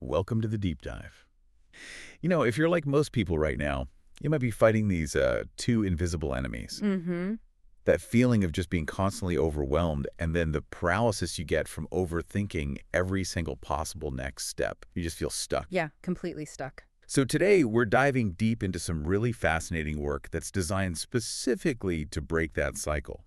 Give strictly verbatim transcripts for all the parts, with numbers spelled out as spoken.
welcome to the deep dive. You know, if you're like most people right now, you might be fighting these uh, two invisible enemies. Mm-hmm. That feeling of just being constantly overwhelmed and then the paralysis you get from overthinking every single possible next step. You just feel stuck. Yeah, completely stuck. So today, we're diving deep into some really fascinating work that's designed specifically to break that cycle.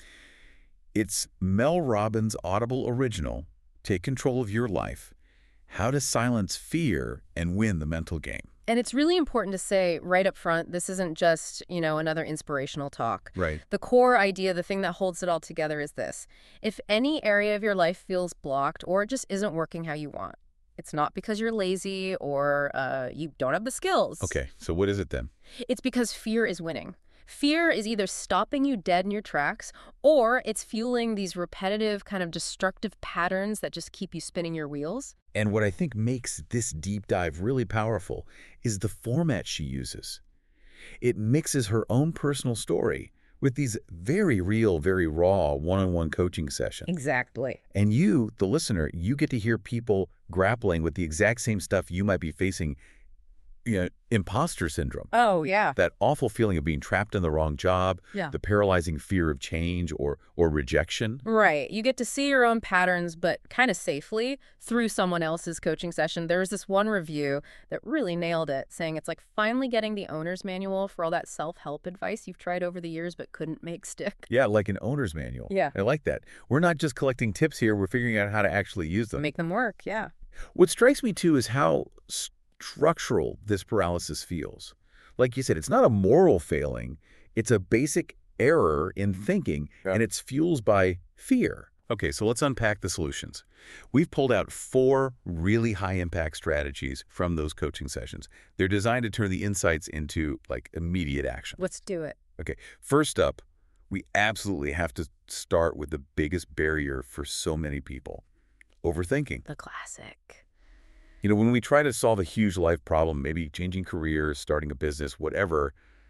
It's Mel Robbins' Audible original, Take Control of Your Life, How to Silence Fear and Win the Mental Game. And it's really important to say right up front, this isn't just, you know, another inspirational talk. Right. The core idea, the thing that holds it all together is this. If any area of your life feels blocked or it just isn't working how you want, it's not because you're lazy or uh, you don't have the skills. Okay, so what is it then? It's because fear is winning. Fear is either stopping you dead in your tracks or it's fueling these repetitive kind of destructive patterns that just keep you spinning your wheels. And what I think makes this deep dive really powerful is the format she uses. It mixes her own personal story with these very real, very raw one-on-one coaching sessions. Exactly. And you, the listener, you get to hear people grappling with the exact same stuff you might be facing, you know, imposter syndrome. Oh, yeah. That awful feeling of being trapped in the wrong job, Yeah. the paralyzing fear of change or or rejection. Right. You get to see your own patterns, but kind of safely through someone else's coaching session. There was this one review that really nailed it, saying it's like finally getting the owner's manual for all that self-help advice you've tried over the years but couldn't make stick. Yeah, like an owner's manual. Yeah. I like that. We're not just collecting tips here, we're figuring out how to actually use them. Make them work, yeah. What strikes me, too, is how structural this paralysis feels. Like you said, it's not a moral failing. It's a basic error in thinking, yeah. And it's fueled by fear. Okay, so let's unpack the solutions. We've pulled out four really high-impact strategies from those coaching sessions. They're designed to turn the insights into, like, immediate action. Let's do it. Okay, first up, we absolutely have to start with the biggest barrier for so many people, overthinking. The classic. You know, when we try to solve a huge life problem, maybe changing careers, starting a business, whatever,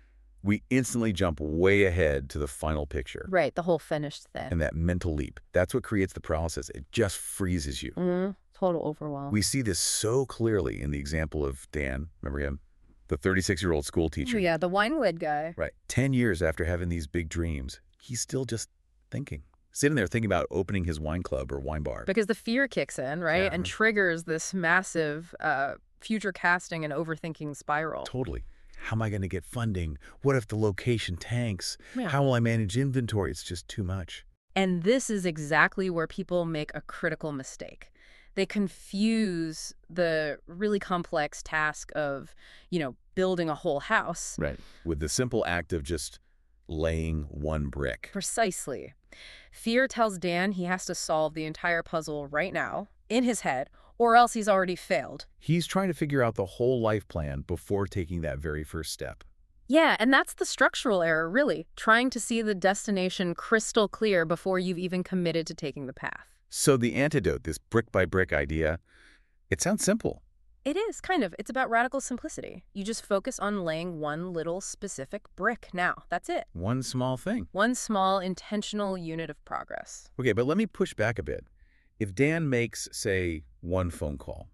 we instantly jump way ahead to the final picture. Right, the whole finished thing. And that mental leap, that's what creates the paralysis. It just freezes you. Mm-hmm. Total overwhelm. We see this so clearly in the example of Dan, remember him? The thirty-six-year-old school teacher. Oh, yeah, the wine lid guy. Right. Ten years after having these big dreams, he's still just thinking. Sitting there thinking about opening his wine club or wine bar. Because the fear kicks in, right? Yeah. And triggers this massive uh, future casting and overthinking spiral. Totally. How am I going to get funding? What if the location tanks? Yeah. How will I manage inventory? It's just too much. And this is exactly where people make a critical mistake. They confuse the really complex task of, you know, building a whole house. Right. With the simple act of just laying one brick. Precisely. Fear tells Dan he has to solve the entire puzzle right now, in his head, or else he's already failed. He's trying to figure out the whole life plan before taking that very first step. Yeah, and that's the structural error, really, trying to see the destination crystal clear before you've even committed to taking the path. So the antidote, this brick-by-brick idea, it sounds simple. It is, kind of. It's about radical simplicity. You just focus on laying one little specific brick now. That's it. One small thing. One small, intentional unit of progress. Okay, but let me push back a bit. If Dan makes, say, one phone call,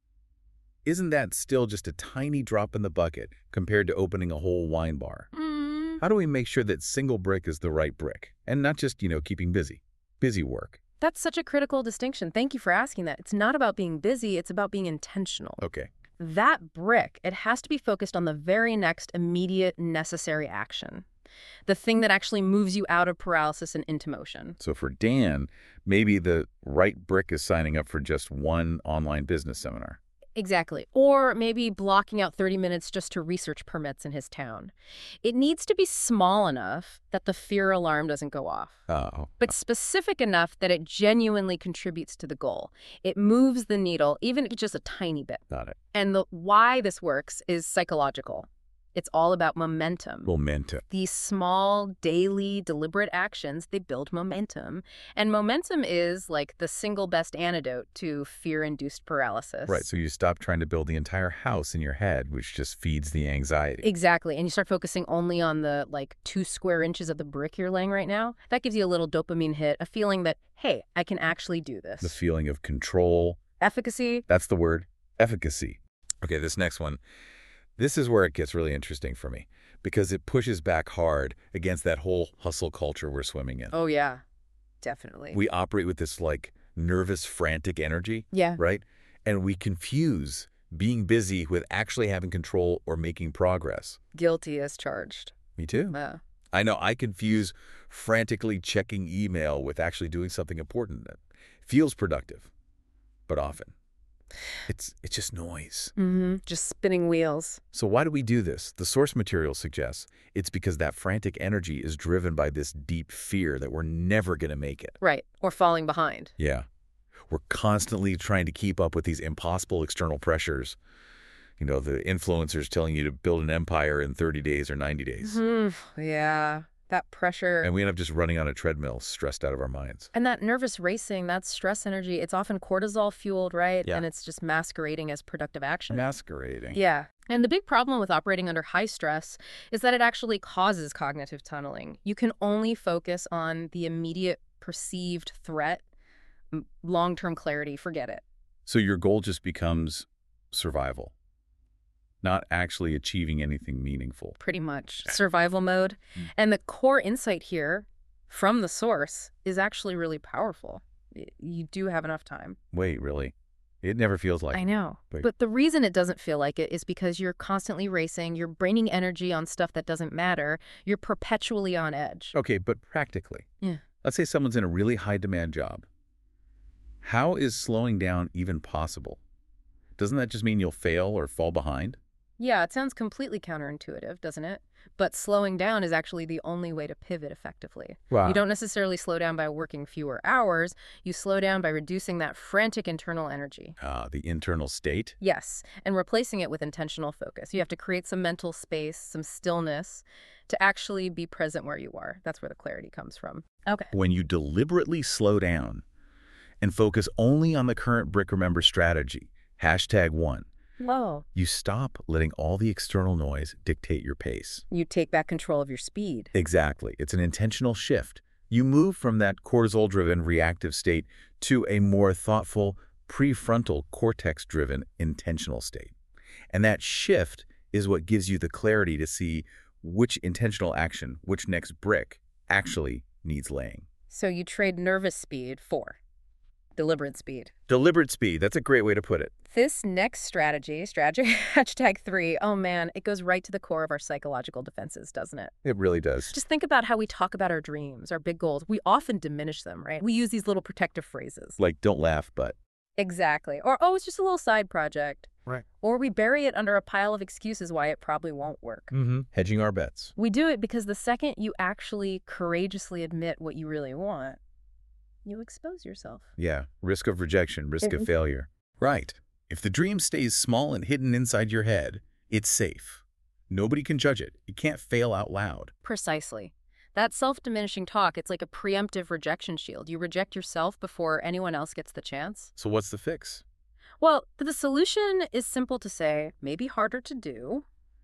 isn't that still just a tiny drop in the bucket compared to opening a whole wine bar? Mm. How do we make sure that single brick is the right brick and not just, you know, keeping busy? Busy work. That's such a critical distinction. Thank you for asking that. It's not about being busy, it's about being intentional. Okay. That brick, it has to be focused on the very next immediate necessary action. The thing that actually moves you out of paralysis and into motion. So for Dan, maybe the right brick is signing up for just one online business seminar. Exactly. Or maybe blocking out thirty minutes just to research permits in his town. It needs to be small enough that the fear alarm doesn't go off. Oh. But specific enough that it genuinely contributes to the goal. It moves the needle, even if it's just a tiny bit. Got it. And the why this works is psychological. It's all about momentum. Momentum. These small, daily, deliberate actions, they build momentum. And momentum is like the single best antidote to fear-induced paralysis. Right, so you stop trying to build the entire house in your head, which just feeds the anxiety. Exactly, and you start focusing only on the, like, two square inches of the brick you're laying right now. That gives you a little dopamine hit, a feeling that, hey, I can actually do this. The feeling of control. Efficacy. That's the word. Efficacy. Okay, this next one. This is where it gets really interesting for me because it pushes back hard against that whole hustle culture we're swimming in. Oh, yeah, definitely. We operate with this, like, nervous, frantic energy, yeah. right? And we confuse being busy with actually having control or making progress. Guilty as charged. Me too. Uh. I know I confuse frantically checking email with actually doing something important that feels productive, but often it's it's just noise. Mm-hmm. Just spinning wheels. So why do we do this? The source material suggests it's because that frantic energy is driven by this deep fear that we're never going to make it. Right, or falling behind. Yeah. We're constantly trying to keep up with these impossible external pressures. You know, the influencers telling you to build an empire in thirty days or ninety days. Mm-hmm. Yeah, that pressure. And we end up just running on a treadmill, stressed out of our minds. And that nervous racing, that stress energy, it's often cortisol fueled, right? Yeah. And it's just masquerading as productive action. Masquerading. Yeah. And the big problem with operating under high stress is that it actually causes cognitive tunneling. You can only focus on the immediate perceived threat. Long-term clarity, forget it. So your goal just becomes survival, not actually achieving anything meaningful. Pretty much. Survival mode. Mm. And the core insight here from the source is actually really powerful. You do have enough time. Wait, really? It never feels like I it. know. Wait. But the reason it doesn't feel like it is because you're constantly racing, you're braining energy on stuff that doesn't matter, you're perpetually on edge. Okay, but practically. Yeah. Let's say someone's in a really high-demand job. How is slowing down even possible? Doesn't that just mean you'll fail or fall behind? Yeah, it sounds completely counterintuitive, doesn't it? But slowing down is actually the only way to pivot effectively. Wow. You don't necessarily slow down by working fewer hours. You slow down by reducing that frantic internal energy. Ah, the internal state? Yes, and replacing it with intentional focus. You have to create some mental space, some stillness to actually be present where you are. That's where the clarity comes from. Okay. When you deliberately slow down and focus only on the current Brick Remember strategy, hashtag one, Whoa. you stop letting all the external noise dictate your pace. You take back control of your speed. Exactly. It's an intentional shift. You move from that cortisol-driven reactive state to a more thoughtful, prefrontal cortex-driven intentional state. And that shift is what gives you the clarity to see which intentional action, which next brick, actually needs laying. So you trade nervous speed for deliberate speed. Deliberate speed. That's a great way to put it. This next strategy, strategy hashtag three, oh man, it goes right to the core of our psychological defenses, doesn't it? It really does. Just think about how we talk about our dreams, our big goals. We often diminish them, right? We use these little protective phrases. Like, don't laugh, but. Exactly. Or, oh, it's just a little side project. Right. Or we bury it under a pile of excuses why it probably won't work. Mm-hmm. Hedging our bets. We do it because the second you actually courageously admit what you really want, you expose yourself. Yeah. Risk of rejection, risk Mm-hmm. of failure. Right. If the dream stays small and hidden inside your head, it's safe. Nobody can judge it. It can't fail out loud. Precisely. That self-diminishing talk, it's like a preemptive rejection shield. You reject yourself before anyone else gets the chance. So what's the fix? Well, the solution is simple to say, maybe harder to do.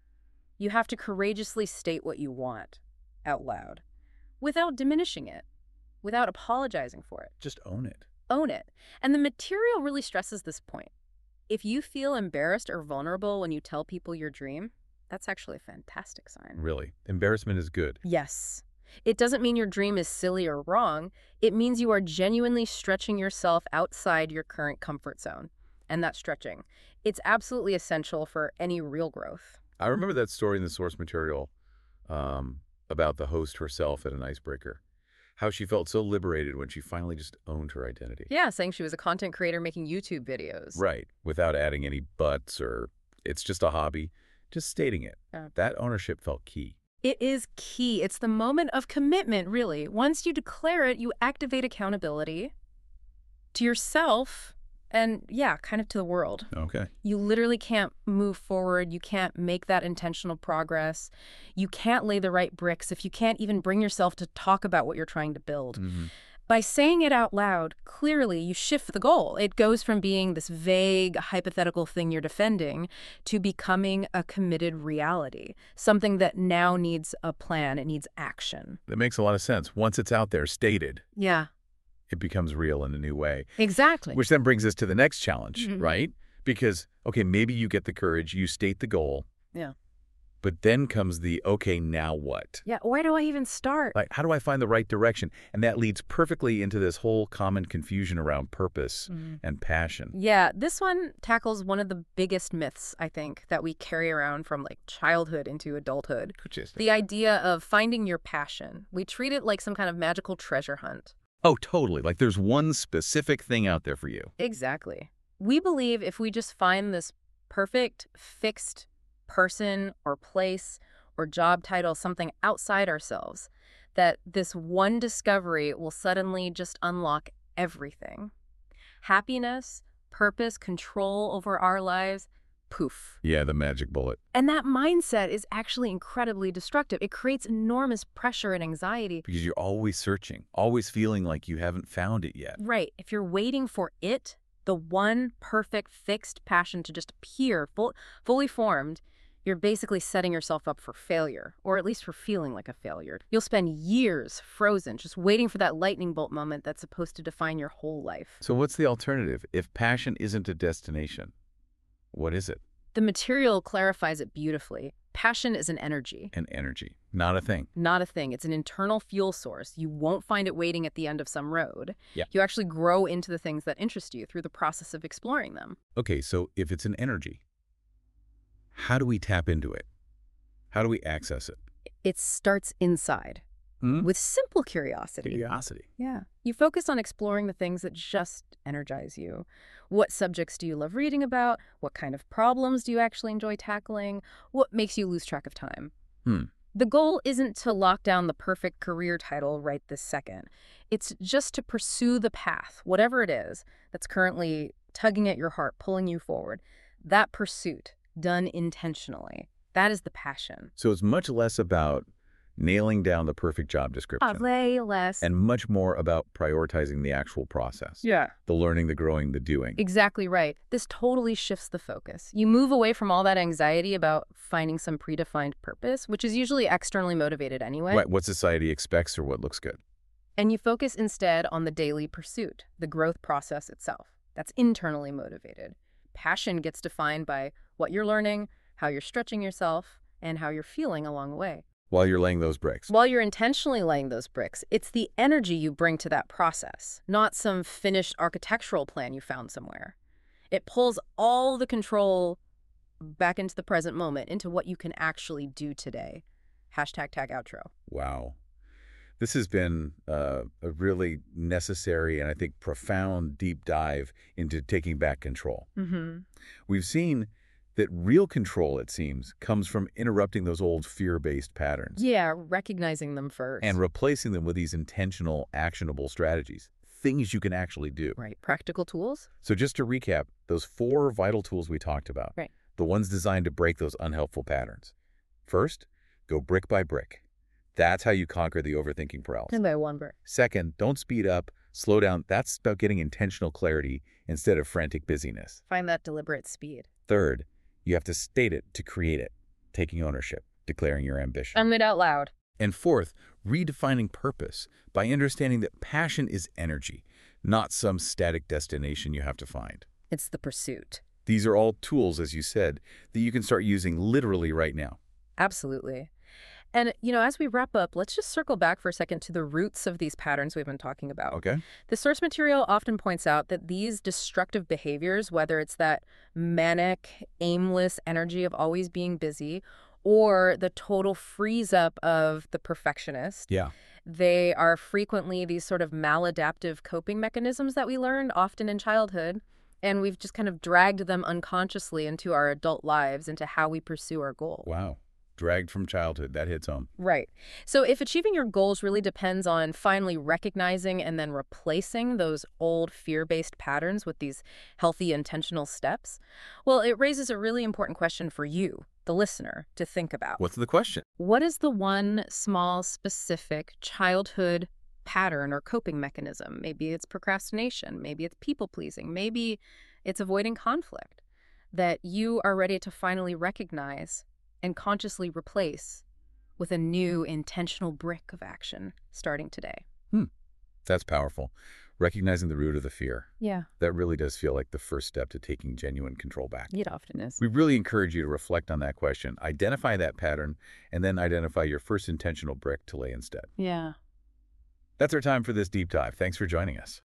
You have to courageously state what you want out loud without diminishing it, without apologizing for it. Just own it. Own it. And the material really stresses this point. If you feel embarrassed or vulnerable when you tell people your dream, that's actually a fantastic sign. Really. Embarrassment is good. Yes. It doesn't mean your dream is silly or wrong. It means you are genuinely stretching yourself outside your current comfort zone. And that stretching, it's absolutely essential for any real growth. I remember that story in the source material um, about the host herself at an icebreaker. How she felt so liberated when she finally just owned her identity. Yeah, saying she was a content creator making YouTube videos. Right, without adding any buts or it's just a hobby, just stating it. Yeah. That ownership felt key. It is key. It's the moment of commitment, really. Once you declare it, you activate accountability to yourself and, yeah, kind of to the world. Okay. You literally can't move forward. You can't make that intentional progress. You can't lay the right bricks if you can't even bring yourself to talk about what you're trying to build. Mm-hmm. By saying it out loud, clearly you shift the goal. It goes from being this vague, hypothetical thing you're defending to becoming a committed reality, something that now needs a plan. It needs action. That makes a lot of sense. Once it's out there stated, Yeah, it becomes real in a new way. exactly. Which then brings us to the next challenge, Mhm. right? Because, okay, maybe you get the courage, you state the goal, Yeah. but then comes the, okay, now what? Yeah, where do I even start? Like, how do I find the right direction? And that leads perfectly into this whole common confusion around purpose Mm. and passion. Yeah, this one tackles one of the biggest myths, I think, that we carry around from like childhood into adulthood. Which is The idea of finding your passion. We treat it like some kind of magical treasure hunt. Oh, totally. Like there's one specific thing out there for you. Exactly. We believe if we just find this perfect, fixed person or place or job title, something outside ourselves, that this one discovery will suddenly just unlock everything. Happiness, purpose, control over our lives, poof. Yeah, the magic bullet. And that mindset is actually incredibly destructive. It creates enormous pressure and anxiety. Because you're always searching, always feeling like you haven't found it yet. Right. If you're waiting for it, the one perfect fixed passion to just appear full, fully formed, you're basically setting yourself up for failure, or at least for feeling like a failure. You'll spend years frozen, just waiting for that lightning bolt moment that's supposed to define your whole life. So what's the alternative? If passion isn't a destination, what is it? The material clarifies it beautifully. Passion is an energy. An energy, not a thing. Not a thing. It's an internal fuel source. You won't find it waiting at the end of some road. Yeah. You actually grow into the things that interest you through the process of exploring them. Okay, so if it's an energy, how do we tap into it? How do we access it? It starts inside Hmm? with simple curiosity. Curiosity. Yeah. You focus on exploring the things that just energize you. What subjects do you love reading about? What kind of problems do you actually enjoy tackling? What makes you lose track of time? Hmm. The goal isn't to lock down the perfect career title right this second. It's just to pursue the path, whatever it is, that's currently tugging at your heart, pulling you forward. That pursuit, done intentionally, that is the passion. So it's much less about nailing down the perfect job description Way less. and much more about prioritizing the actual process. Yeah. The learning, the growing, the doing. Exactly right. This totally shifts the focus. You move away from all that anxiety about finding some predefined purpose, which is usually externally motivated anyway. Right, what society expects or what looks good. And you focus instead on the daily pursuit, the growth process itself. That's internally motivated. Passion gets defined by what you're learning, how you're stretching yourself, and how you're feeling along the way. While you're laying those bricks. While you're intentionally laying those bricks, it's the energy you bring to that process, not some finished architectural plan you found somewhere. It pulls all the control back into the present moment, into what you can actually do today. Hashtag tag outro. Wow. This has been uh, a really necessary and I think profound deep dive into taking back control. Mm-hmm. We've seen that real control, it seems, comes from interrupting those old fear-based patterns Yeah, recognizing them first. and replacing them with these intentional, actionable strategies, things you can actually do. Right. Practical tools? So just to recap, those four vital tools we talked about, Right. the ones designed to break those unhelpful patterns. First, go brick by brick. That's how you conquer the overthinking paralysis. And by one brick. Second, don't speed up, slow down. That's about getting intentional clarity instead of frantic busyness. Find that deliberate speed. Third, you have to state it to create it, taking ownership, declaring your ambition. Admit out loud. And fourth, redefining purpose by understanding that passion is energy, not some static destination you have to find. It's the pursuit. These are all tools, as you said, that you can start using literally right now. Absolutely. And, you know, as we wrap up, let's just circle back for a second to the roots of these patterns we've been talking about. Okay? The source material often points out that these destructive behaviors, whether it's that manic, aimless energy of always being busy, or the total freeze up of the perfectionist, Yeah. they are frequently these sort of maladaptive coping mechanisms that we learned often in childhood. And we've just kind of dragged them unconsciously into our adult lives, into how we pursue our goal. Wow. Dragged from childhood. That hits home. Right. So if achieving your goals really depends on finally recognizing and then replacing those old fear-based patterns with these healthy, intentional steps, well, it raises a really important question for you, the listener, to think about. What's the question? What is the one small, specific childhood pattern or coping mechanism? Maybe it's procrastination. Maybe it's people-pleasing. Maybe it's avoiding conflict that you are ready to finally recognize and consciously replace with a new intentional brick of action starting today. Hmm. That's powerful. recognizing the root of the fear. Yeah, That really does feel like the first step to taking genuine control back. it often is. We really encourage you to reflect on that question, identify that pattern, and then identify your first intentional brick to lay instead. Yeah. That's our time for this deep dive. Thanks for joining us.